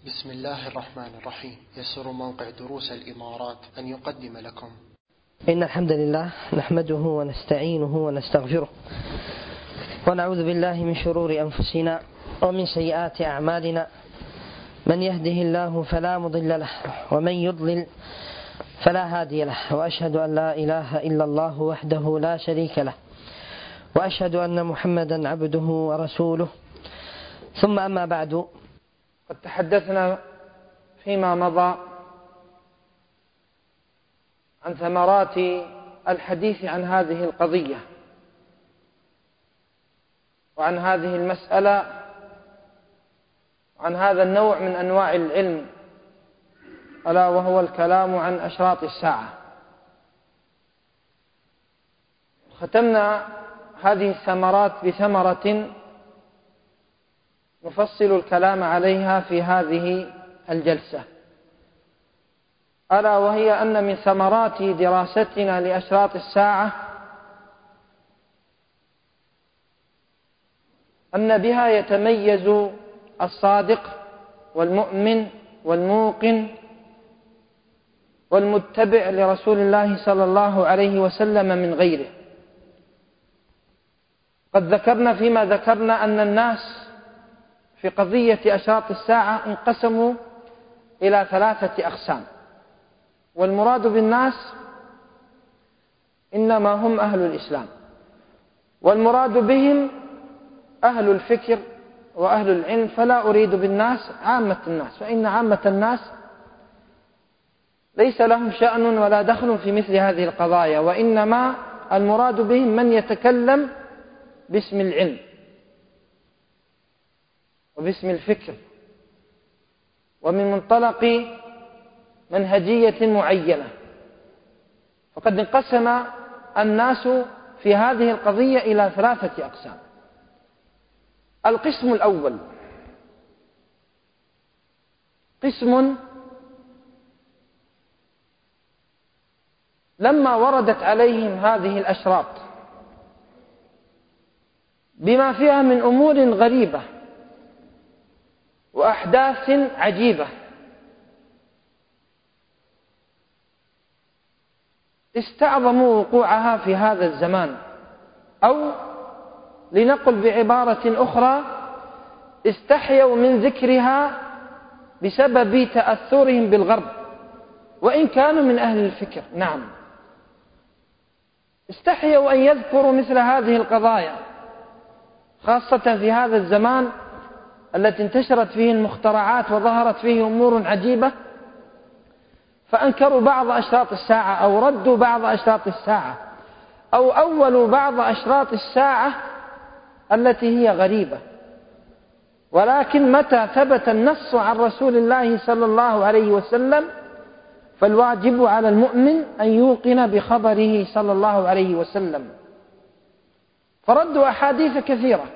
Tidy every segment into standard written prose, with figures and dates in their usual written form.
بسم الله الرحمن الرحيم. يسر موقع دروس الإمارات أن يقدم لكم إن الحمد لله نحمده ونستعينه ونستغفره ونعوذ بالله من شرور أنفسنا ومن سيئات أعمالنا، من يهده الله فلا مضل له ومن يضلل فلا هادي له، وأشهد أن لا إله إلا الله وحده لا شريك له، وأشهد أن محمدا عبده ورسوله. ثم أما بعد، قد تحدثنا فيما مضى عن ثمرات الحديث عن هذه القضية وعن هذه المسألة وعن هذا النوع من أنواع العلم، ألا وهو الكلام عن أشراط الساعة. ختمنا هذه الثمرات بثمرة نفصل الكلام عليها في هذه الجلسة، ألا وهي أن من ثمرات دراستنا لأشراط الساعة أن بها يتميز الصادق والمؤمن والموقن والمتبع لرسول الله صلى الله عليه وسلم من غيره. قد ذكرنا فيما ذكرنا أن الناس في قضية أشراط الساعة انقسموا إلى 3 أقسام، والمراد بالناس إنما هم أهل الإسلام، والمراد بهم أهل الفكر وأهل العلم، فلا أريد بالناس عامة الناس، فإن عامة الناس ليس لهم شأن ولا دخل في مثل هذه القضايا، وإنما المراد بهم من يتكلم باسم العلم وباسم الفكر ومن منطلق منهجية معينة. فقد انقسم الناس في هذه القضية إلى 3 أقسام. القسم الأول قسم لما وردت عليهم هذه الأشراط بما فيها من أمور غريبة وأحداث عجيبة، استعظموا وقوعها في هذا الزمان، أو لنقل بعبارة أخرى استحيوا من ذكرها بسبب تأثرهم بالغرب، وإن كانوا من أهل الفكر. نعم، استحيوا أن يذكروا مثل هذه القضايا، خاصة في هذا الزمان التي انتشرت فيه المخترعات وظهرت فيه أمور عجيبة، فأنكروا بعض أشراط الساعة أو ردوا بعض أشراط الساعة أو أولوا بعض أشراط الساعة التي هي غريبة. ولكن متى ثبت النص عن رسول الله صلى الله عليه وسلم فالواجب على المؤمن أن يوقن بخبره صلى الله عليه وسلم، فردوا أحاديث كثيرة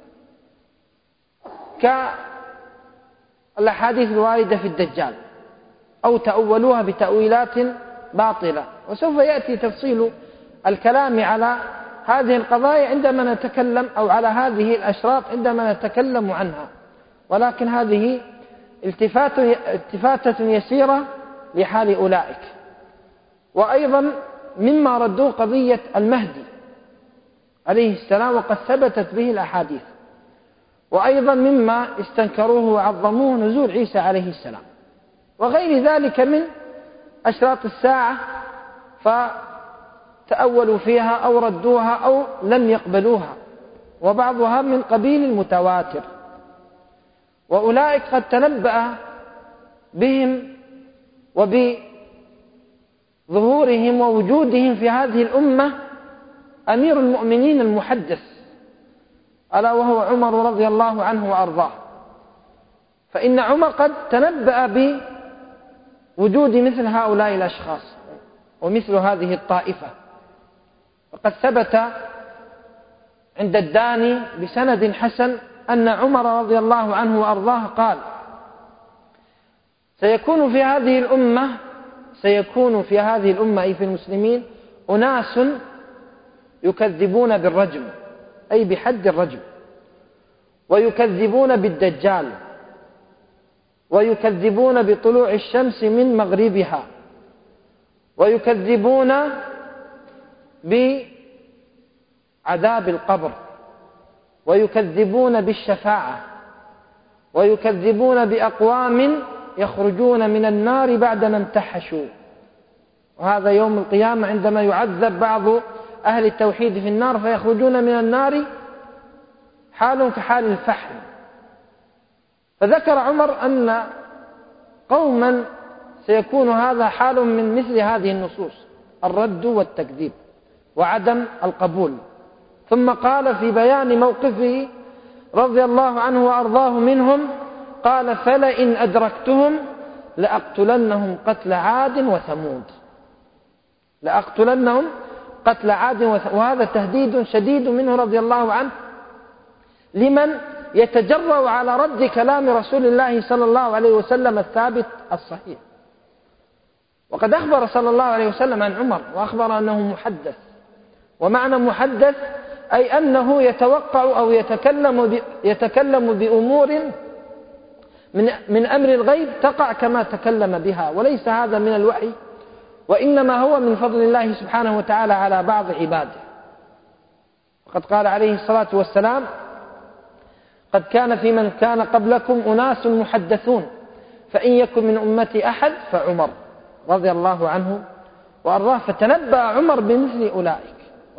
كالأحاديث الواردة في الدجال، أو تأولوها بتأويلات باطلة، وسوف يأتي تفصيل الكلام على هذه القضايا عندما نتكلم، أو على هذه الأشراط عندما نتكلم عنها، ولكن هذه التفاتة يسيرة لحال أولئك. وأيضا مما ردوا قضية المهدي عليه السلام، وقد ثبتت به الأحاديث، وأيضا مما استنكروه وعظموه نزول عيسى عليه السلام، وغير ذلك من أشراط الساعة، فتأولوا فيها أو ردوها أو لم يقبلوها، وبعضها من قبيل المتواتر. وأولئك قد تنبأ بهم وبظهورهم ووجودهم في هذه الأمة أمير المؤمنين المحدث، ألا وهو عمر رضي الله عنه وأرضاه. فإن عمر قد تنبأ بوجود مثل هؤلاء الأشخاص ومثل هذه الطائفة، وقد ثبت عند الداني بسند حسن أن عمر رضي الله عنه وأرضاه قال: سيكون في هذه الأمة أي في المسلمين أناس يكذبون بالرجم، أي بحد الرجم، ويكذبون بالدجال، ويكذبون بطلوع الشمس من مغربها، ويكذبون بعذاب القبر، ويكذبون بالشفاعة، ويكذبون بأقوام يخرجون من النار بعدما انتحشوا. وهذا يوم القيامة عندما يعذب بعض أهل التوحيد في النار فيخرجون من النار حال كحال الفحم. فذكر عمر أن قوما سيكون هذا حال من مثل هذه النصوص، الرد والتكذيب وعدم القبول. ثم قال في بيان موقفه رضي الله عنه وأرضاه منهم، قال: فلئن أدركتهم لأقتلنهم قتل عاد وثمود. لأقتلنهم قتل عاد وثمود. وهذا تهديد شديد منه رضي الله عنه لمن يتجرأ على رد كلام رسول الله صلى الله عليه وسلم الثابت الصحيح. وقد أخبر صلى الله عليه وسلم عن عمر، وأخبر أنه محدث. ومعنى محدث أي أنه يتوقع أو يتكلم بأمور من أمر الغيب تقع كما تكلم بها، وليس هذا من الوحي، وإنما هو من فضل الله سبحانه وتعالى على بعض عباده. وقد قال عليه الصلاة والسلام: قد كان في من كان قبلكم أناس محدثون، فإن يكن من أمتي أحد فعمر، رضي الله عنه وأرضاه. فتنبأ عمر بمثل أولئك.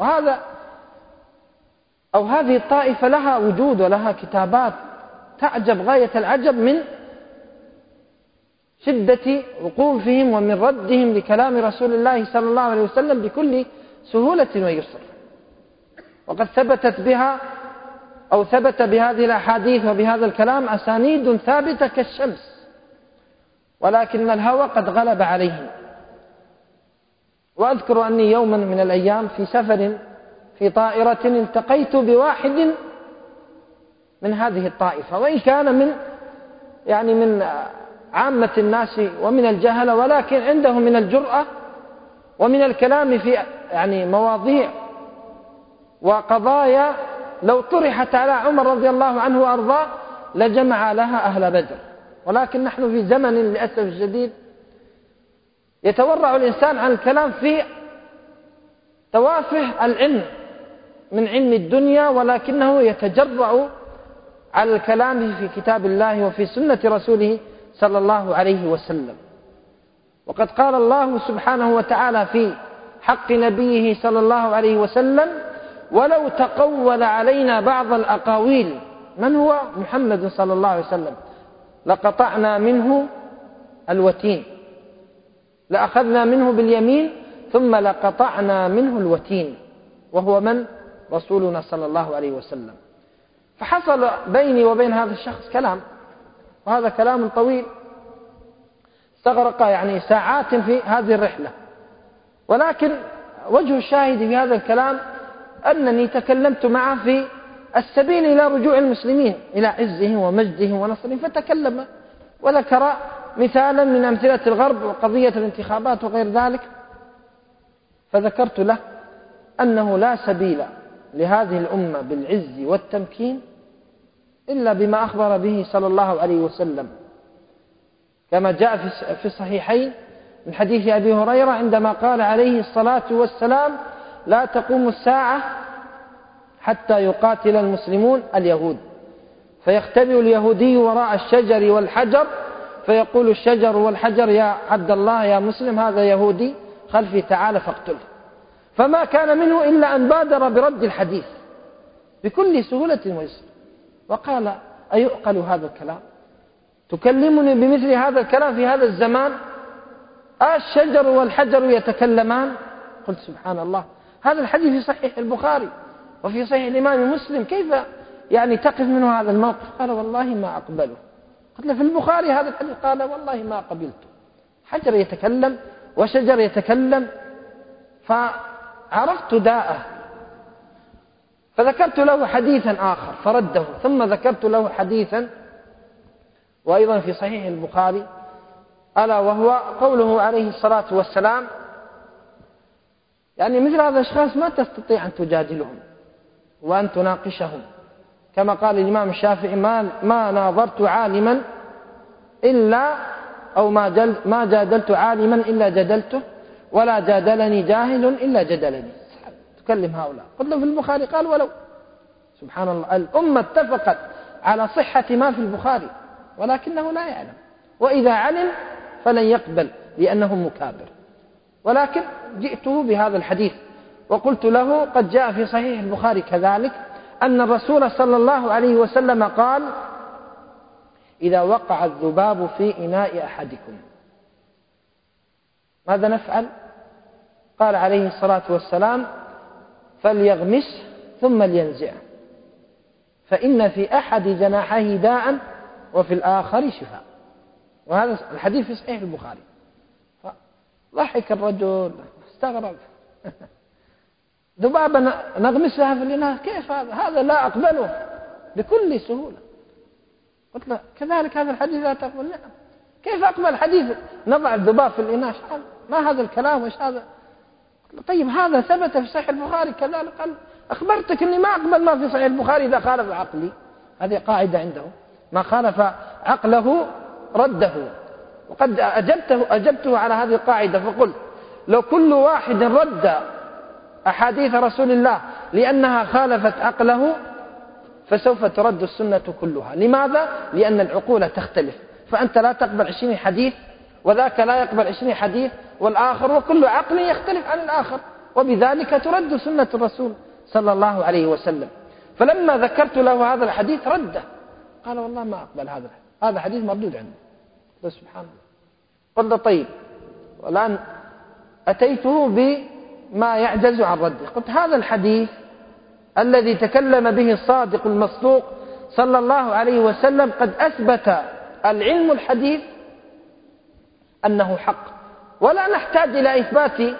هذه الطائفة لها وجود ولها كتابات تعجب غاية العجب من شدة وقوفهم ومن ردهم لكلام رسول الله صلى الله عليه وسلم بكل سهولة ويسر. وقد ثبت بهذه الأحاديث وبهذا الكلام أسانيد ثابتة كالشمس، ولكن الهوى قد غلب عليهم. وأذكر أني يوما من الأيام في سفر في طائرة التقيت بواحد من هذه الطائفة، وإن كان من عامة الناس ومن الجهلة، ولكن عنده من الجرأة ومن الكلام في مواضيع وقضايا لو طرحت على عمر رضي الله عنه وأرضاه لجمع لها أهل بدر. ولكن نحن في زمن للأسف الشديد يتورع الإنسان عن الكلام في توافه العلم من علم الدنيا، ولكنه يتجرأ على الكلام في كتاب الله وفي سنة رسوله صلى الله عليه وسلم. وقد قال الله سبحانه وتعالى في حق نبيه صلى الله عليه وسلم: ولو تقول علينا بعض الأقاويل. من هو؟ محمد صلى الله عليه وسلم. لقطعنا منه الوتين، لأخذنا منه باليمين ثم لقطعنا منه الوتين. وهو من؟ رسولنا صلى الله عليه وسلم. فحصل بيني وبين هذا الشخص كلام، وهذا كلام طويل استغرق ساعات في هذه الرحلة. ولكن وجه الشاهد في هذا الكلام أنني تكلمت معه في السبيل إلى رجوع المسلمين إلى عزهم ومجدهم ونصرهم، فتكلم وذكر مثالا من أمثلة الغرب وقضية الانتخابات وغير ذلك. فذكرت له أنه لا سبيل لهذه الأمة بالعز والتمكين إلا بما أخبر به صلى الله عليه وسلم، كما جاء في الصحيحين من حديث أبي هريرة عندما قال عليه الصلاة والسلام: لا تقوم الساعة حتى يقاتل المسلمون اليهود، فيختبئ اليهودي وراء الشجر والحجر، فيقول الشجر والحجر: يا عبد الله يا مسلم، هذا يهودي خلفي، تعال فاقتله. فما كان منه إلا أن بادر برد الحديث بكل سهولة ويسر. وقال: أيعقل هذا الكلام؟ تكلمني بمثل هذا الكلام في هذا الزمان؟ الشجر والحجر يتكلمان؟ قلت: سبحان الله، هذا الحديث في صحيح البخاري وفي صحيح الإمام مسلم، كيف تقف منه هذا الموقف؟ قال: والله ما أقبله. قلت له: في البخاري هذا الحديث؟ قال: والله ما قبلته. حجر يتكلم وشجر يتكلم. فعرفت داءه، فذكرت له حديثا آخر فرده، ثم ذكرت له حديثا وأيضا في صحيح البخاري، ألا وهو قوله عليه الصلاة والسلام: مثل هذا الأشخاص ما تستطيع أن تجادلهم وأن تناقشهم، كما قال الإمام الشافعي: ما ناظرت عالما إلا أو ما جادلت عالما إلا جدلته، ولا جادلني جاهل إلا جدلني. تكلم هؤلاء. قلت له في البخاري، قال ولو. سبحان الله، الأمة اتفقت على صحة ما في البخاري ولكنه لا يعلم، وإذا علم فلن يقبل لأنه مكابر. ولكن جئته بهذا الحديث وقلت له قد جاء في صحيح البخاري كذلك أن الرسول صلى الله عليه وسلم قال: إذا وقع الذباب في إناء أحدكم ماذا نفعل؟ قال عليه الصلاة والسلام: فليغمس ثم لينزع، فإن في أحد جناحيه داء وفي الآخر شفاء. وهذا الحديث في صحيح البخاري. ضحك الرجل استغرب. ذبابة نغمسها في الإناء؟ كيف هذا لا أقبله بكل سهولة. قلت له كذلك هذا الحديث لا تقبل؟ نعم. كيف أقبل حديث نضع الذباب في الإناء؟ ما هذا الكلام وإيش هذا؟ طيب هذا ثبت في صحيح البخاري كذلك. قال: أخبرتك أني ما أقبل ما في صحيح البخاري إذا خالف عقلي. هذه قاعدة عنده، ما خالف عقله رده. وقد أجبته على هذه القاعدة فقلت: لو كل واحد رد أحاديث رسول الله لأنها خالفت عقله فسوف ترد السنة كلها. لماذا؟ لأن العقول تختلف، فأنت لا تقبل 20 حديث وذاك لا يقبل 20 حديث والآخر، وكل عقل يختلف عن الآخر، وبذلك ترد سنة الرسول صلى الله عليه وسلم. فلما ذكرت له هذا الحديث رده، قال: والله ما أقبل هذا حديث مردود عنده. قلت: سبحان الله. قلت: طيب، والآن أتيته بما يعجز عن رده. قلت: هذا الحديث الذي تكلم به الصادق المصدوق صلى الله عليه وسلم قد أثبت العلم الحديث أنه حق، ولا نحتاج إلى إثبات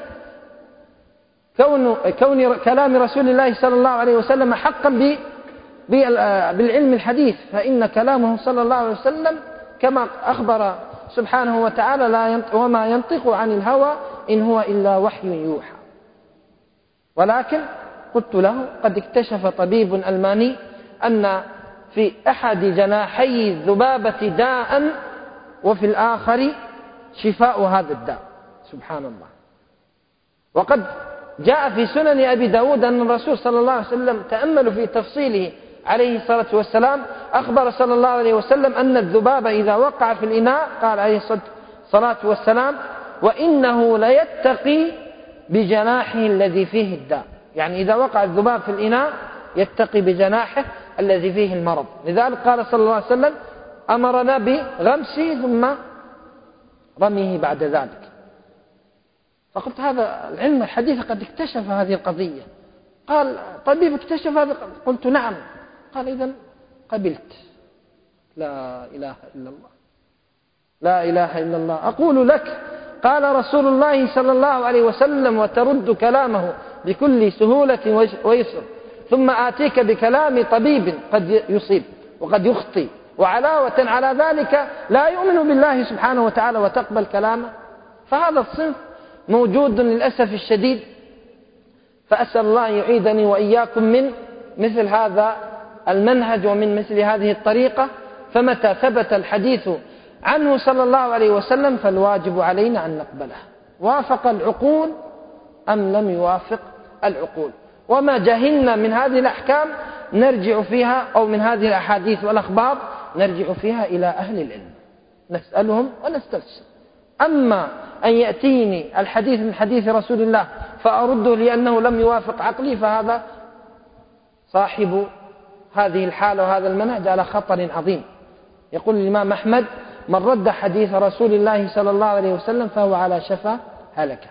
كون كلام رسول الله صلى الله عليه وسلم حقا بالعلم الحديث، فإن كلامه صلى الله عليه وسلم كما أخبر سبحانه وتعالى: وما ينطق عن الهوى إن هو إلا وحي يوحى. ولكن قلت له: قد اكتشف طبيب ألماني أن في أحد جناحي الذبابة داء وفي الآخر شفاء هذا الداء. سبحان الله. وقد جاء في سنن أبي داود أن الرسول صلى الله عليه وسلم تأملوا في تفصيله عليه الصلاة والسلام، أخبر صلى الله عليه وسلم أن الذباب إذا وقع في الإناء قال عليه الصلاة والسلام: وإنه ليتقي بجناحه الذي فيه الداء. يعني إذا وقع الذباب في الإناء يتقي بجناحه الذي فيه المرض. لذلك قال صلى الله عليه وسلم: أمرنا بغمسه ثم رميه بعد ذلك. فقلت: هذا العلم الحديث قد اكتشف هذه القضية. قال: طبيب اكتشف هذا؟ قلت: نعم. قال: إذن قبلت. لا إله إلا الله، لا إله إلا الله. أقول لك: قال رسول الله صلى الله عليه وسلم وترد كلامه بكل سهولة ويسر، ثم آتيك بكلام طبيب قد يصيب وقد يخطي، وعلاوة على ذلك لا يؤمن بالله سبحانه وتعالى وتقبل كلامه. فهذا الصنف موجود للأسف الشديد، فأسأل الله يعيدني وإياكم من مثل هذا المنهج ومن مثل هذه الطريقة. فمتى ثبت الحديث عنه صلى الله عليه وسلم فالواجب علينا أن نقبله، وافق العقول أم لم يوافق العقول. وما جهلنا من هذه الأحكام نرجع فيها، أو من هذه الأحاديث والأخبار نرجع فيها إلى أهل العلم نسألهم ونستفسر. أما أن يأتيني الحديث من حديث رسول الله فأرده لأنه لم يوافق عقلي، فهذا صاحب هذه الحالة وهذا المنهج على خطر عظيم. يقول الإمام أحمد: من رد حديث رسول الله صلى الله عليه وسلم فهو على شفا هلكة.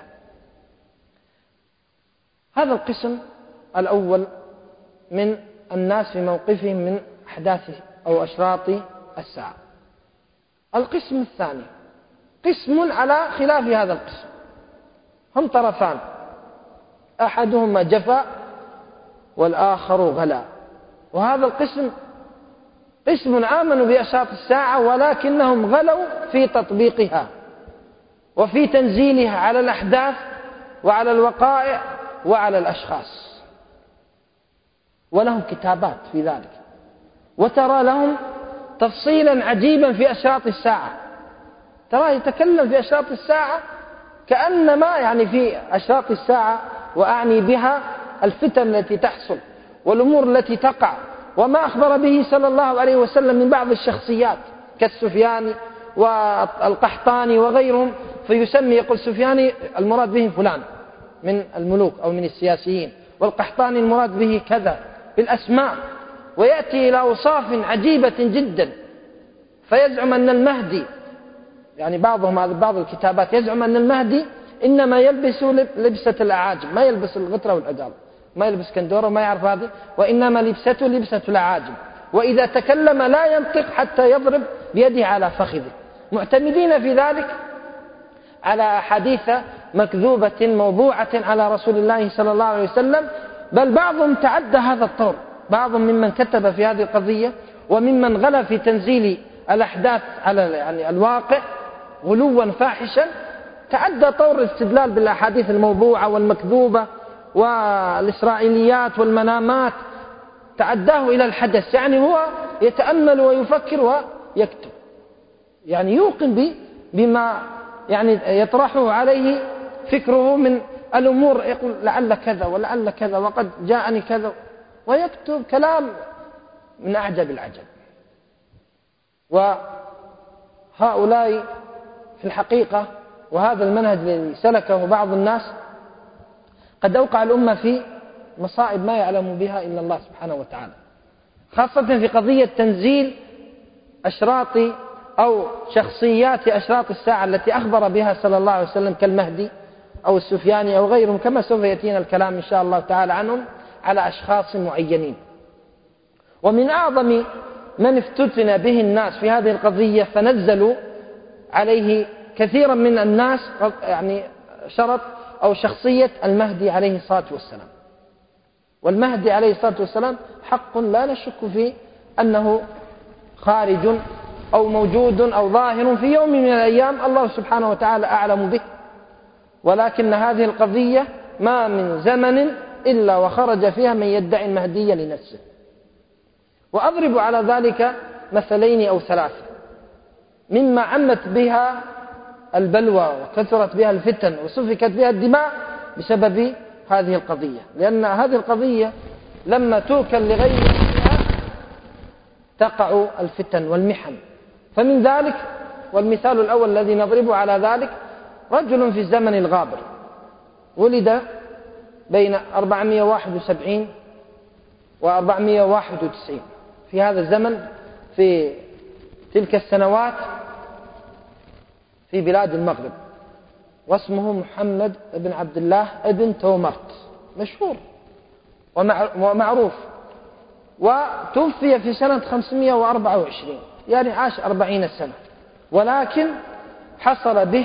هذا القسم الأول من الناس في موقفهم من أحداث أو أشراط الساعة. القسم الثاني قسم على خلاف هذا القسم، هم طرفان، أحدهما جفا والآخر غلا. وهذا القسم قسم آمنوا بأشراط الساعة ولكنهم غلوا في تطبيقها وفي تنزيلها على الأحداث وعلى الوقائع وعلى الأشخاص، ولهم كتابات في ذلك، وترى لهم تفصيلا عجيبا في أشراط الساعة. ترى يتكلم في أشراط الساعة كأنما يعني في أشراط الساعة، وأعني بها الفتن التي تحصل والأمور التي تقع، وما أخبر به صلى الله عليه وسلم من بعض الشخصيات كالسفياني والقحطاني وغيرهم، فيسمي يقول سفياني المراد به فلان من الملوك أو من السياسيين، والقحطاني المراد به كذا بالأسماء، ويأتي إلى أوصاف عجيبة جدا. فيزعم أن المهدي، يعني بعضهم بعض الكتابات يزعم أن المهدي إنما يلبس لبسة الأعاجم، ما يلبس الغترة والعقال، ما يلبس كندورة وما يعرف هذه، وإنما لبسته لبسة الأعاجم، وإذا تكلم لا ينطق حتى يضرب بيده على فخذه، معتمدين في ذلك على أحاديث مكذوبة موضوعة على رسول الله صلى الله عليه وسلم. بل بعضهم تعدى هذا الطور، بعضهم ممن كتب في هذه القضية وممن غلا في تنزيل الأحداث على يعني الواقع غلوا فاحشا، تعدى طور الاستدلال بالأحاديث الموضوعة والمكذوبة والإسرائيليات والمنامات، تعداه إلى الحدث. يعني هو يتأمل ويفكر ويكتب، يعني يوقن بما يعني يطرحه عليه فكره من الأمور، يقول لعل كذا ولعل كذا وقد جاءني كذا، ويكتب كلام من أعجب العجب. وهؤلاء في الحقيقة، وهذا المنهج الذي سلكه بعض الناس، قد أوقع الأمة في مصائب ما يعلم بها إلا الله سبحانه وتعالى، خاصة في قضية تنزيل أشراط أو شخصيات أشراط الساعة التي أخبر بها صلى الله عليه وسلم كالمهدي أو السفياني أو غيرهم، كما سوف يأتينا الكلام إن شاء الله تعالى عنهم على أشخاص معينين. ومن أعظم من افتتن به الناس في هذه القضية فنزلوا عليه كثيرا من الناس يعني شرط أو شخصية المهدي عليه الصلاة والسلام. والمهدي عليه الصلاة والسلام حق لا نشك في أنه خارج أو موجود أو ظاهر في يوم من الأيام، الله سبحانه وتعالى أعلم به، ولكن هذه القضية ما من زمن إلا وخرج فيها من يدعي المهدي لنفسه. وأضرب على ذلك مثلين أو ثلاثة مما عمت بها البلوى وكثرت بها الفتن وسفكت بها الدماء بسبب هذه القضية، لأن هذه القضية لما توكل لغيرها تقع الفتن والمحن. فمن ذلك، والمثال الأول الذي نضربه على ذلك، رجل في الزمن الغابر ولد بين 471 و491 في هذا الزمن، في تلك السنوات في بلاد المغرب، واسمه محمد بن عبد الله ابن تومرت، مشهور ومعروف، وتوفي في سنة 524، يعني عاش 40 سنة، ولكن حصل به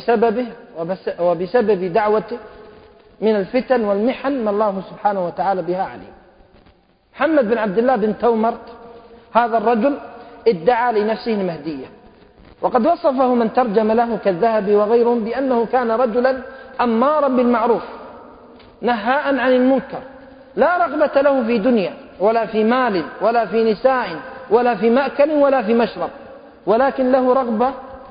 وبسبب دعوته من الفتن والمحن ما الله سبحانه وتعالى بها عليه. محمد بن عبد الله بن تومرت هذا الرجل ادعى لنفسه المهدية، وقد وصفه من ترجم له كالذهبي وغيرهم بأنه كان رجلا أمارا بالمعروف نهاء عن المنكر، لا رغبة له في دنيا ولا في مال ولا في نساء ولا في مأكل ولا في مشرب، ولكن له رغبة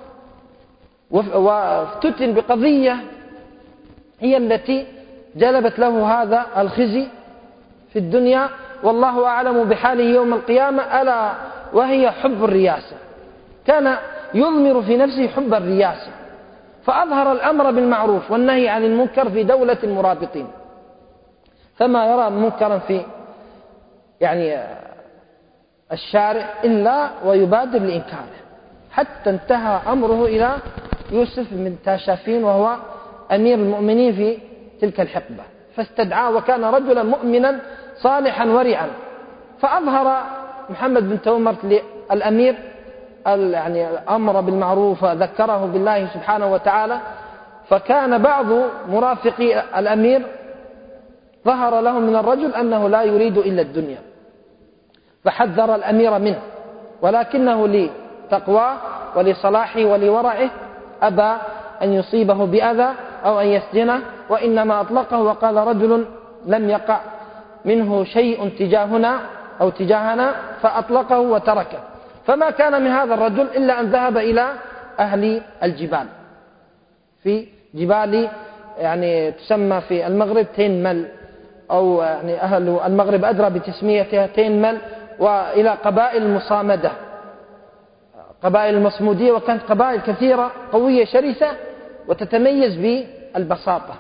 وافتتن بقضية هي التي جلبت له هذا الخزي في الدنيا، والله أعلم بحاله يوم القيامة، ألا وهي حب الرياسة. كان يضمر في نفسه حب الرياسة، فأظهر الأمر بالمعروف والنهي عن المنكر في دولة المرابطين، فما يرى منكرا في يعني الشارع إلا ويبادر لإنكاره، حتى انتهى أمره إلى يوسف بن تاشافين وهو أمير المؤمنين في تلك الحقبة، فاستدعاه وكان رجلا مؤمنا صالحا ورعا. فأظهر محمد بن تومرت للأمير يعني الأمر بالمعروف وذكره بالله سبحانه وتعالى، فكان بعض مرافقي الأمير ظهر لهم من الرجل أنه لا يريد إلا الدنيا، فحذر الأمير منه، ولكنه لتقواه ولصلاحه ولورعه أبى أن يصيبه بأذى أو أن يسجنه، وإنما أطلقه وقال رجل لم يقع منه شيء تجاهنا أو تجاهنا، فأطلقه وتركه. فما كان من هذا الرجل إلا أن ذهب إلى أهل الجبال في جبال يعني تسمى في المغرب تينمل، أو يعني أهل المغرب أدرى بتسميتها تينمل، وإلى قبائل المصامدة، قبائل المصمودية، وكانت قبائل كثيرة قوية شرسة وتتميز بالبساطة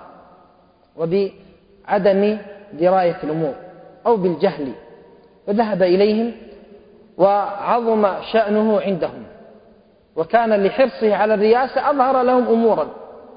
وبعدم دراية الأمور أو بالجهل، فذهب إليهم وعظم شأنه عندهم، وكان لحرصه على الرياسة أظهر لهم أمورا.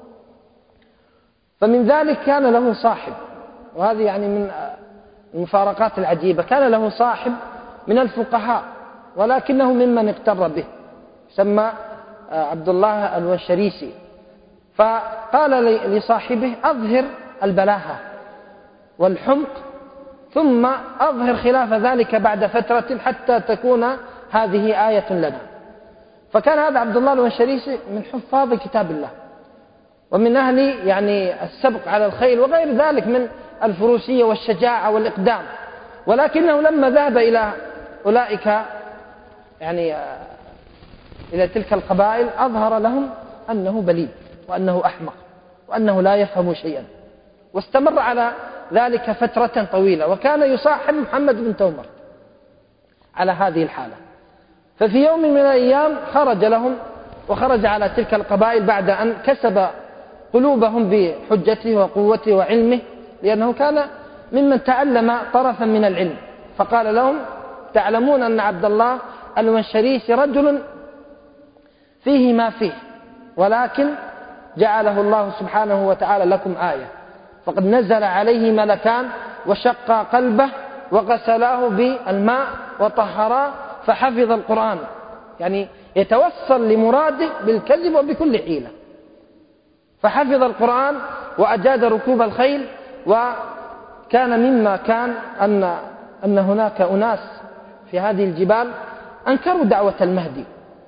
فمن ذلك كان له صاحب، وهذه يعني من المفارقات العجيبة، كان له صاحب من الفقهاء ولكنه ممن اغتر به، يسمى عبد الله الوشريسي. فقال لصاحبه: أظهر البلاهة والحمق ثم أظهر خلاف ذلك بعد فترة حتى تكون هذه آية لنا. فكان هذا عبد الله الوشريسي من حفاظ كتاب الله ومن أهل يعني السبق على الخيل وغير ذلك من الفروسية والشجاعة والإقدام، ولكنه لما ذهب إلى أولئك يعني إلى تلك القبائل أظهر لهم أنه بليد وأنه أحمق وأنه لا يفهم شيئا، واستمر على ذلك فترة طويلة، وكان يصاحب محمد بن تومر على هذه الحالة. ففي يوم من الأيام خرج لهم وخرج على تلك القبائل بعد أن كسب قلوبهم بحجته وقوته وعلمه، لأنه كان ممن تعلم طرفا من العلم. فقال لهم: تعلمون أن عبد الله الوشريسي رجل فيه ما فيه، ولكن جعله الله سبحانه وتعالى لكم آية، فقد نزل عليه ملكان وشق قلبه وغسلاه بالماء وطهراه فحفظ القرآن، يعني يتوصل لمراده بالكذب وبكل حيلة، فحفظ القرآن وأجاد ركوب الخيل. وكان مما كان أن هناك أناس في هذه الجبال أنكروا دعوة المهدي،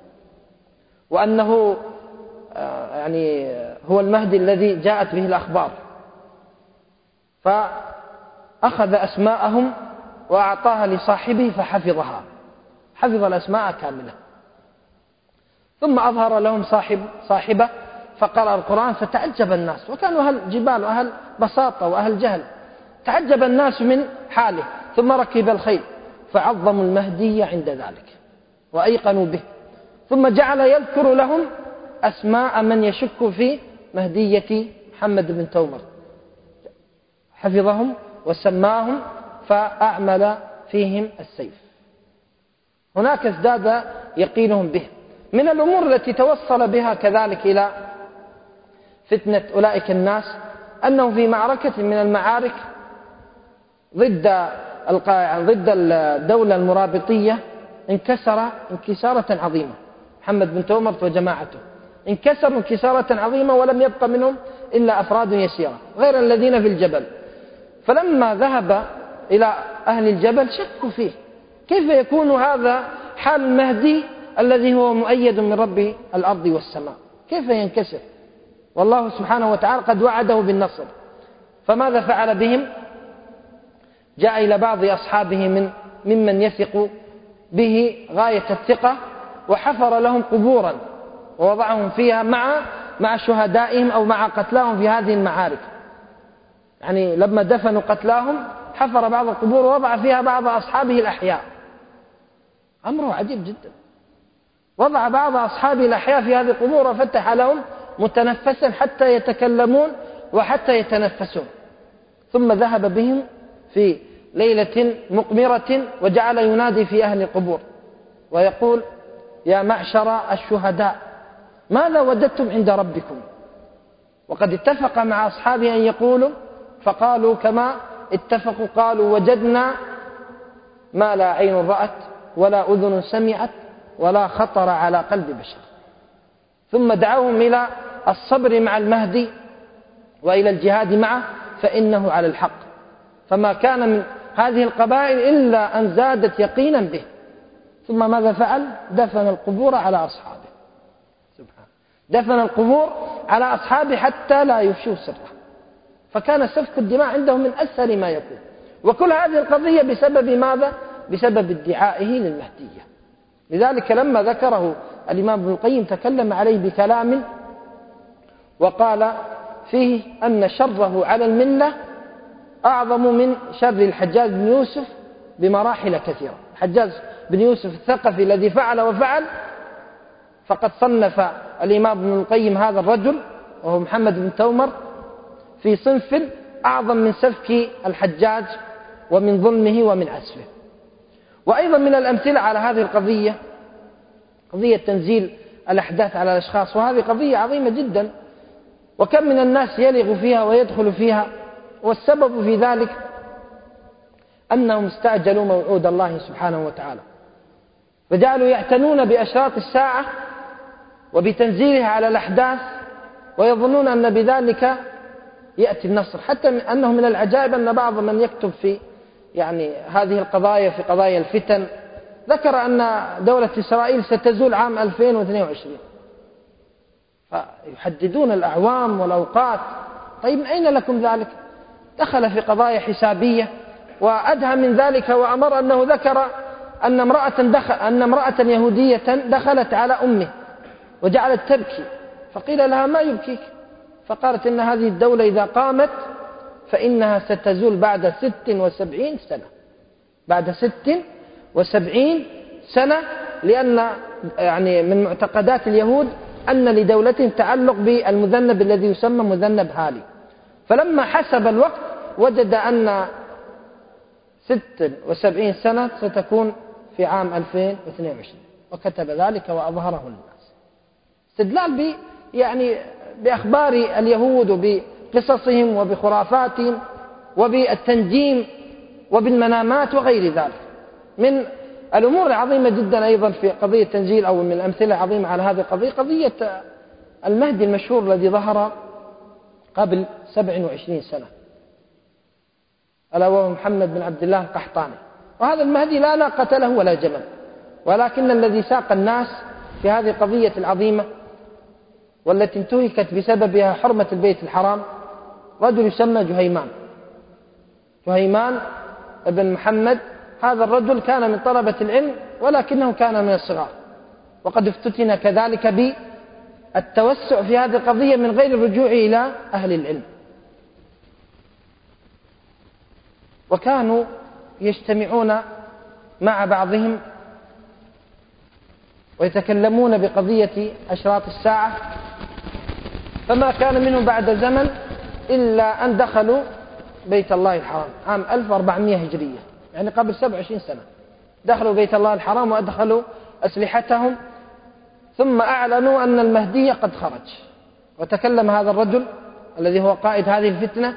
وأنه يعني هو المهدي الذي جاءت به الأخبار، فأخذ أسماءهم وأعطاها لصاحبه فحفظها، حفظ الأسماء كاملة. ثم أظهر لهم صاحبه فقرأ القرآن، فتعجب الناس، وكانوا أهل جبال وأهل بساطة وأهل جهل، تعجب الناس من حاله. ثم ركب الخيل فعظموا المهدي عند ذلك وأيقنوا به، ثم جعل يذكر لهم أسماء من يشك في مهدية محمد بن تومر، حفظهم وسماهم فأعمل فيهم السيف. هناك ازداد يقينهم به. من الأمور التي توصل بها كذلك إلى فتنة أولئك الناس أنه في معركة من المعارك ضد الدولة المرابطية انكسر انكسارة عظيمة، محمد بن تومر وجماعته انكسروا انكسارة عظيمة، ولم يبق منهم إلا أفراد يسيرة غير الذين في الجبل. فلما ذهب إلى أهل الجبل شكوا فيه، كيف يكون هذا حال المهدي الذي هو مؤيد من رب الأرض والسماء، كيف ينكسر والله سبحانه وتعالى قد وعده بالنصر؟ فماذا فعل بهم؟ جاء إلى بعض أصحابه ممن يثق به غاية الثقة، وحفر لهم قبورا ووضعهم فيها مع شهدائهم أو مع قتلاهم في هذه المعارك. يعني لما دفنوا قتلاهم حفر بعض القبور ووضع فيها بعض أصحابه الأحياء. أمره عجيب جدا، وضع بعض أصحابه الأحياء في هذه القبور وفتح لهم متنفسا حتى يتكلمون وحتى يتنفسون. ثم ذهب بهم في ليلة مقمرة وجعل ينادي في أهل القبور ويقول: يا معشر الشهداء، ماذا وجدتم عند ربكم؟ وقد اتفق مع أصحابه أن يقولوا، فقالوا كما اتفقوا، قالوا: وجدنا ما لا عين رأت ولا أذن سمعت ولا خطر على قلب بشر. ثم دعوهم إلى الصبر مع المهدي وإلى الجهاد معه، فإنه على الحق. فما كان من هذه القبائل إلا أن زادت يقينا به. ثم ماذا فعل؟ دفن القبور على أصحابه، سبحانه، دفن القبور على أصحابه حتى لا يفشوا سره. فكان سفك الدماء عندهم من أسهل ما يكون، وكل هذه القضية بسبب ماذا؟ بسبب ادعائه للمهدية. لذلك لما ذكره الإمام ابن القيم تكلم عليه بكلام وقال فيه أن شره على الملة أعظم من شر الحجاج بن يوسف بمراحل كثيرة. الحجاج بن يوسف الثقفي الذي فعل وفعل، فقد صنف الإمام ابن القيم هذا الرجل وهو محمد بن تومر في صنف أعظم من سفك الحجاج ومن ظلمه ومن عسفه. وأيضا من الأمثلة على هذه القضية قضية تنزيل الأحداث على الأشخاص، وهذه قضية عظيمة جدا، وكم من الناس يلغ فيها ويدخل فيها، والسبب في ذلك أنهم استعجلوا موعود الله سبحانه وتعالى، فجعلوا يعتنون بأشراط الساعة وبتنزيلها على الأحداث، ويظنون أن بذلك يأتي النصر. حتى أنه من العجائب أن بعض من يكتب في هذه القضايا، في قضايا الفتن، ذكر أن دولة إسرائيل ستزول عام 2022، فيحددون الأعوام والأوقات. طيب أين لكم ذلك؟ دخل في قضايا حسابية، وأدهى من ذلك وأمر أنه ذكر أن امرأة يهودية دخلت على أمه وجعلت تبكي، فقيل لها ما يبكيك؟ فقالت إن هذه الدولة إذا قامت فإنها ستزول بعد 76 سنة، بعد 76 سنة، لأن من معتقدات اليهود أن لدولة تعلق بالمذنب الذي يسمى مذنب هالي. فلما حسب الوقت وجد أن 76 سنة ستكون في عام 2022، وكتب ذلك وأظهره للناس، استدلال بأخبار اليهود وبقصصهم وبخرافاتهم وبالتنجيم وبالمنامات وغير ذلك. من الأمور العظيمة جدا أيضا في قضية تنزيل، أو من الأمثلة العظيمة على هذه القضية، قضية المهدي المشهور الذي ظهر قبل 27 سنة، ألا وهو محمد بن عبد الله القحطاني. وهذا المهدي لا ناقة له ولا جمل، ولكن الذي ساق الناس في هذه القضية العظيمة والتي انتهكت بسببها حرمة البيت الحرام رجل يسمى جهيمان ابن محمد. هذا الرجل كان من طلبة العلم، ولكنه كان من الصغار، وقد افتتن كذلك بالتوسع في هذه القضية من غير الرجوع إلى أهل العلم. وكانوا يجتمعون مع بعضهم ويتكلمون بقضية أشراط الساعة، فما كان منهم بعد زمن إلا أن دخلوا بيت الله الحرام عام 1400 هجرية، يعني قبل 27 سنة دخلوا بيت الله الحرام وأدخلوا أسلحتهم، ثم أعلنوا أن المهدي قد خرج. وتكلم هذا الرجل الذي هو قائد هذه الفتنة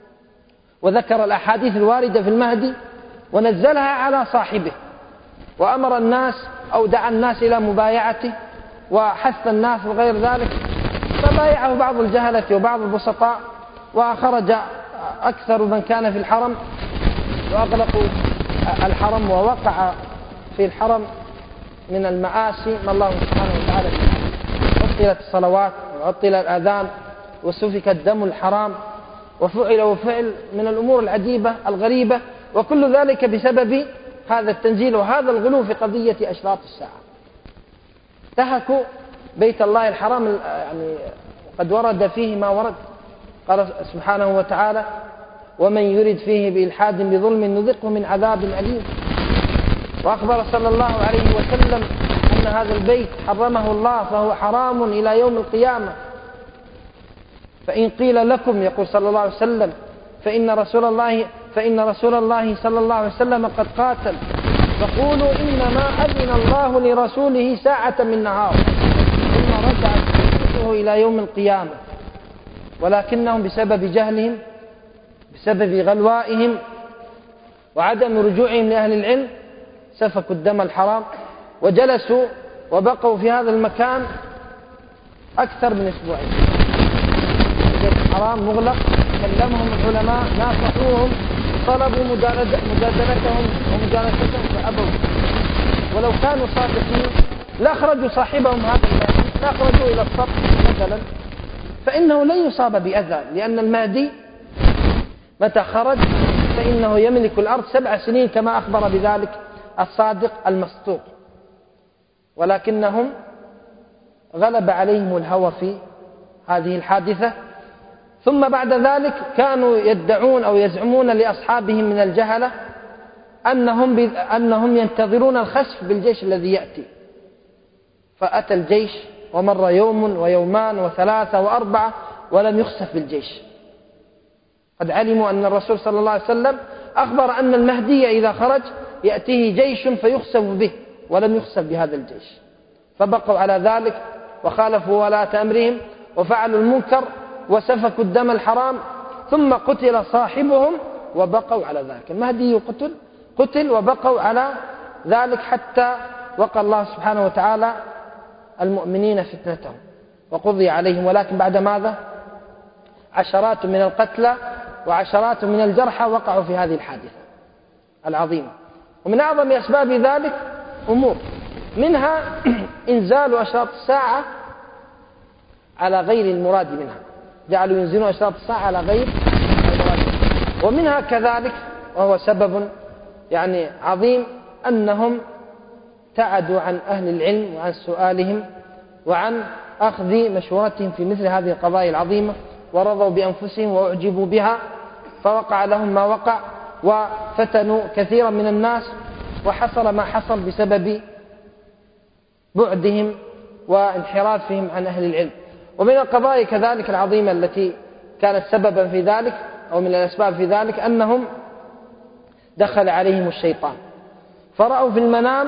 وذكر الأحاديث الواردة في المهدي ونزلها على صاحبه، وأمر الناس أو دعا الناس إلى مبايعته وحث الناس وغير ذلك، فبايعه بعض الجهلة وبعض البسطاء، وخرج أكثر من كان في الحرم وأغلقوا الحرم، ووقع في الحرم من المآسي ما الله سبحانه وتعالى عطلت الصلوات وعطل الأذان وسفك الدم الحرام وفعل من الأمور العجيبة الغريبة، وكل ذلك بسبب هذا التنزيل وهذا الغلو في قضية أشراط الساعة. انتهكوا بيت الله الحرام، قد ورد فيه ما ورد، قال سبحانه وتعالى: ومن يرد فيه بإلحاد بظلم نذقه من عذاب أليم. وأخبر صلى الله عليه وسلم أن هذا البيت حرمه الله فهو حرام إلى يوم القيامة. فإن قيل لكم، يقول صلى الله عليه وسلم، فإن رسول الله صلى الله عليه وسلم قد قاتل، فقولوا إنما أذن الله لرسوله ساعة من نهار ثم رجعت سنته إلى يوم القيامة، ولكنهم بسبب جهلهم بسبب غلوائهم وعدم رجوعهم لأهل العلم سفكوا الدم الحرام وجلسوا وبقوا في هذا المكان أكثر من أسبوعين. البيت الحرام مغلق، كلمهم العلماء، ناصحوهم، طلبوا مجادلتهم ومجالستهم فأبوا، ولو كانوا صادقين لأخرجوا صاحبهم هذا المهدي، لأخرجوا إلى السطح مثلا، فإنه لن يصاب بأذى، لأن المهدي متى خرج فإنه يملك الأرض 7 سنين كما أخبر بذلك الصادق المصدوق. ولكنهم غلب عليهم الهوى في هذه الحادثة. ثم بعد ذلك كانوا يدعون أو يزعمون لأصحابهم من الجهلة أنهم ينتظرون الخسف بالجيش الذي يأتي، فأتى الجيش ومر يوم ويومان وثلاثة وأربعة ولم يخسف بالجيش. قد علموا أن الرسول صلى الله عليه وسلم أخبر أن المهدي إذا خرج يأتيه جيش فيخسف به، ولم يخسف بهذا الجيش، فبقوا على ذلك وخالفوا ولاة أمرهم وفعلوا المنكر وسفكوا الدم الحرام، ثم قتل صاحبهم وبقوا على ذلك. المهدي قتل وبقوا على ذلك حتى وقى الله سبحانه وتعالى المؤمنين فتنتهم وقضي عليهم، ولكن بعد ماذا؟ عشرات من القتلى وعشرات من الجرحى وقعوا في هذه الحادثة العظيمة. ومن أعظم أسباب ذلك أمور، منها إنزال أشراط الساعة على غير المراد منها، جعلوا ينزلون أشراط الساعة على غير المراد منها. ومنها كذلك، وهو سبب يعني عظيم، أنهم ابتعدوا عن أهل العلم وعن سؤالهم وعن أخذ مشورتهم في مثل هذه القضايا العظيمة، ورضوا بأنفسهم وأعجبوا بها، فوقع لهم ما وقع وفتنوا كثيرا من الناس، وحصل ما حصل بسبب بعدهم وانحرافهم عن أهل العلم. ومن القضايا كذلك العظيمة التي كانت سببا في ذلك أو من الأسباب في ذلك أنهم دخل عليهم الشيطان، فرأوا في المنام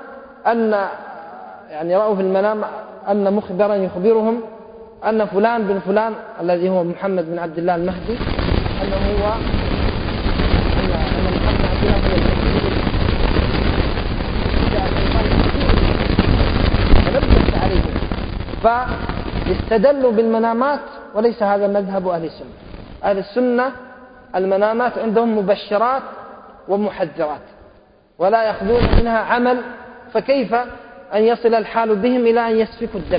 أن مخبرا يخبرهم أن فلان بن فلان الذي هو محمد بن عبد الله المهدي أن محمد بن عبد الله هو المهدي، جاء الشيطان فلبس عليهم، فاستدلوا بالمنامات، وليس هذا مذهب أهل السنة. أهل السنة المنامات عندهم مبشرات ومحذرات ولا يأخذون منها عمل، فكيف أن يصل الحال بهم إلى أن يسفكوا الدم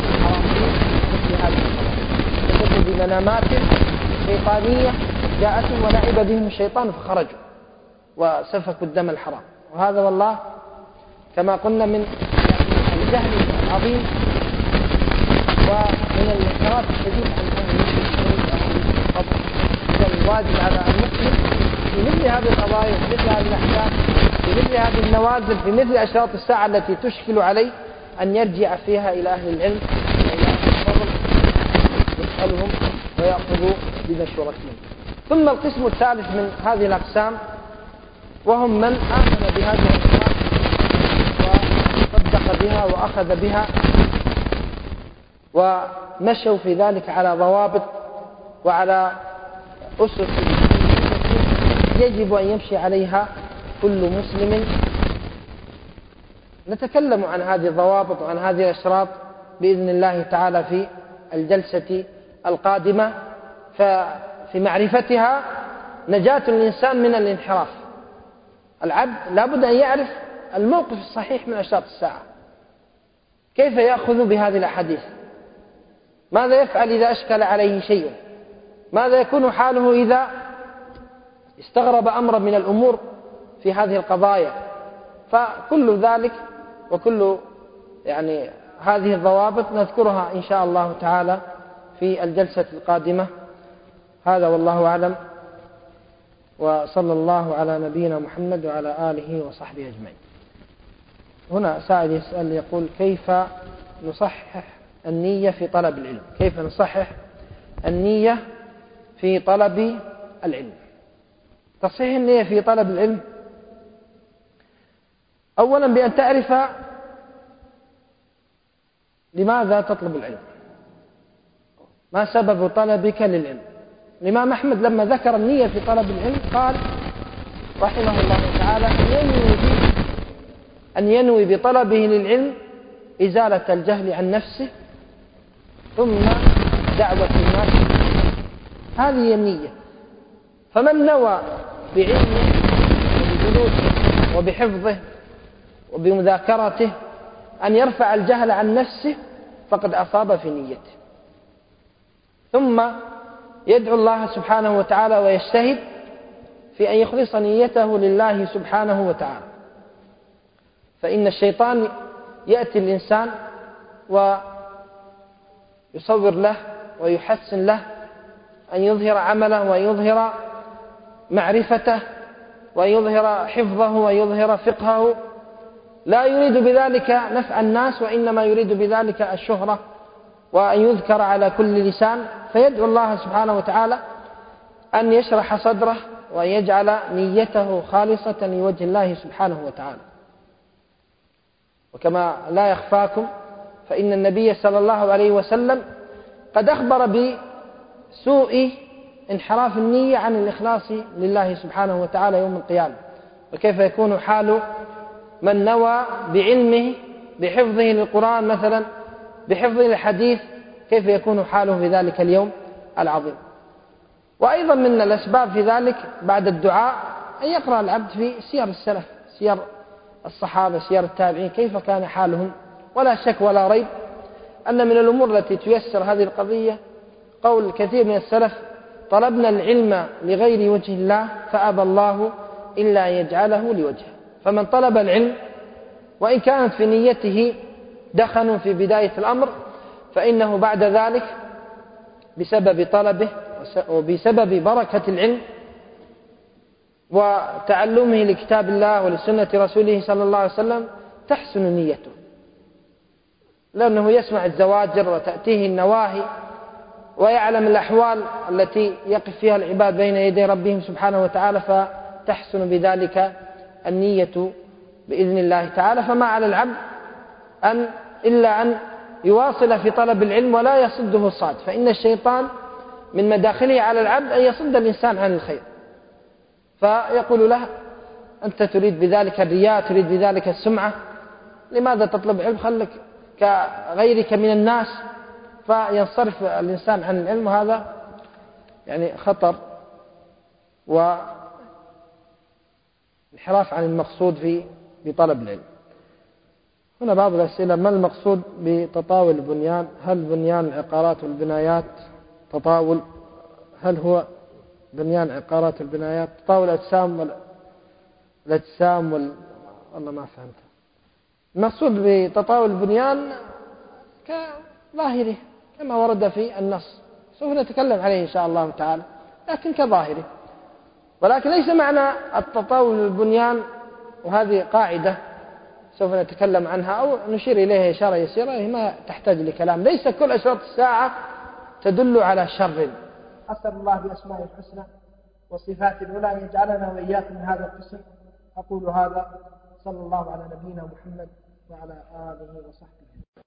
بمنامات شيطانية جاءتهم ولعب بهم الشيطان فخرجوا وسفكوا الدم الحرام. وهذا والله كما قلنا من الجهل العظيم ومن الانحراف الشديد عن الواجب على المسلم في مثل هذه القضايا، في مثل هذه الأحكام، في مثل هذه النوازل، في مثل أشراط الساعة التي تشكل عليه، أن يرجع فيها إلى أهل العلم وإلى أهل الفضل يسألهم ويأخذوا بمشورتهم. ثم القسم الثالث من هذه الأقسام وهم من آمن بهذه الأشراط وصدق بها وأخذ بها ومشوا في ذلك على ضوابط وعلى أسس يجب أن يمشي عليها كل مسلم. نتكلم عن هذه الضوابط وعن هذه الأشراط بإذن الله تعالى في الجلسة القادمة، ففي معرفتها نجاة الإنسان من الانحراف. العبد لابد أن يعرف الموقف الصحيح من أشراط الساعة، كيف يأخذ بهذه الأحاديث، ماذا يفعل إذا أشكل عليه شيء، ماذا يكون حاله إذا استغرب أمر من الأمور في هذه القضايا. فكل ذلك وكل هذه الضوابط نذكرها إن شاء الله تعالى في الجلسة القادمة. هذا والله أعلم، وصلى الله على نبينا محمد وعلى آله وصحبه أجمعين. هنا سائل يسأل يقول: كيف نصحح النية في طلب العلم؟ كيف نصحح النية في طلب العلم؟ تصحيح النية في طلب العلم أولا بأن تعرف لماذا تطلب العلم، ما سبب طلبك للعلم. الإمام أحمد لما ذكر النية في طلب العلم قال رحمه الله تعالى أن ينوي بطلبه للعلم إزالة الجهل عن نفسه ثم دعوة الناس. هذه النية. فمن نوى بعلمه وبجلوسه وبحفظه وبمذاكرته أن يرفع الجهل عن نفسه فقد أصاب في نيته، ثم يدعو الله سبحانه وتعالى ويجتهد في أن يخلص نيته لله سبحانه وتعالى. فإن الشيطان يأتي الإنسان ويصور له ويحسن له أن يظهر عمله ويظهر معرفته ويظهر حفظه ويظهر فقهه، لا يريد بذلك نفع الناس، وإنما يريد بذلك الشهرة وأن يذكر على كل لسان، فيدعو الله سبحانه وتعالى أن يشرح صدره وأن يجعل نيته خالصة لوجه الله سبحانه وتعالى. وكما لا يخفاكم فإن النبي صلى الله عليه وسلم قد أخبر بسوء انحراف النية عن الإخلاص لله سبحانه وتعالى يوم القيامة، وكيف يكون حال من نوى بعلمه بحفظه للقرآن مثلا، بحفظه للحديث، كيف يكون حاله في ذلك اليوم العظيم. وأيضا من الأسباب في ذلك بعد الدعاء أن يقرأ العبد في سير السلف، سير الصحابة، سير التابعين، كيف كان حالهم. ولا شك ولا ريب أن من الأمور التي تيسر هذه القضية قول كثير من السلف: طلبنا العلم لغير وجه الله فأبى الله إلا أن يجعله لوجهه. فمن طلب العلم وإن كانت في نيته دخن في بداية الأمر، فإنه بعد ذلك بسبب طلبه وبسبب بركة العلم وتعلمه لكتاب الله ولسنة رسوله صلى الله عليه وسلم تحسن نيته، لأنه يسمع الزواجر وتأتيه النواهي ويعلم الأحوال التي يقف فيها العباد بين يدي ربهم سبحانه وتعالى، فتحسن بذلك النية بإذن الله تعالى. فما على العبد إلا أن يواصل في طلب العلم ولا يصده الصاد، فإن الشيطان من مداخله على العبد أن يصد الإنسان عن الخير، فيقول له: أنت تريد بذلك الرياء، تريد بذلك السمعة، لماذا تطلب علم؟ خلك كغيرك من الناس، فينصرف الإنسان عن العلم. وهذا يعني خطر وانحراف عن المقصود في طلب العلم. هنا بعض الأسئلة: ما المقصود بتطاول البنيان؟ هل بنيان العقارات والبنايات تطاول؟ هل هو بنيان عقارات والبنايات تطاول الأجسام والله ما فهمت. المقصود بتطاول البنيان كظاهره كما ورد في النص، سوف نتكلم عليه إن شاء الله تعالى، لكن كظاهره. ولكن ليس معنى التطاول البنيان، وهذه قاعدة سوف نتكلم عنها أو نشير إليها إشارة يسيرة، ما تحتاج لكلام. ليس كل أشراط الساعة تدل على شر. أسأل الله بأسمائه الحسنى وصفات العلى أن يجعلنا وإياكم من هذا القسم. أقول هذا، صلى الله على نبينا محمد وعلى آله وصحبه.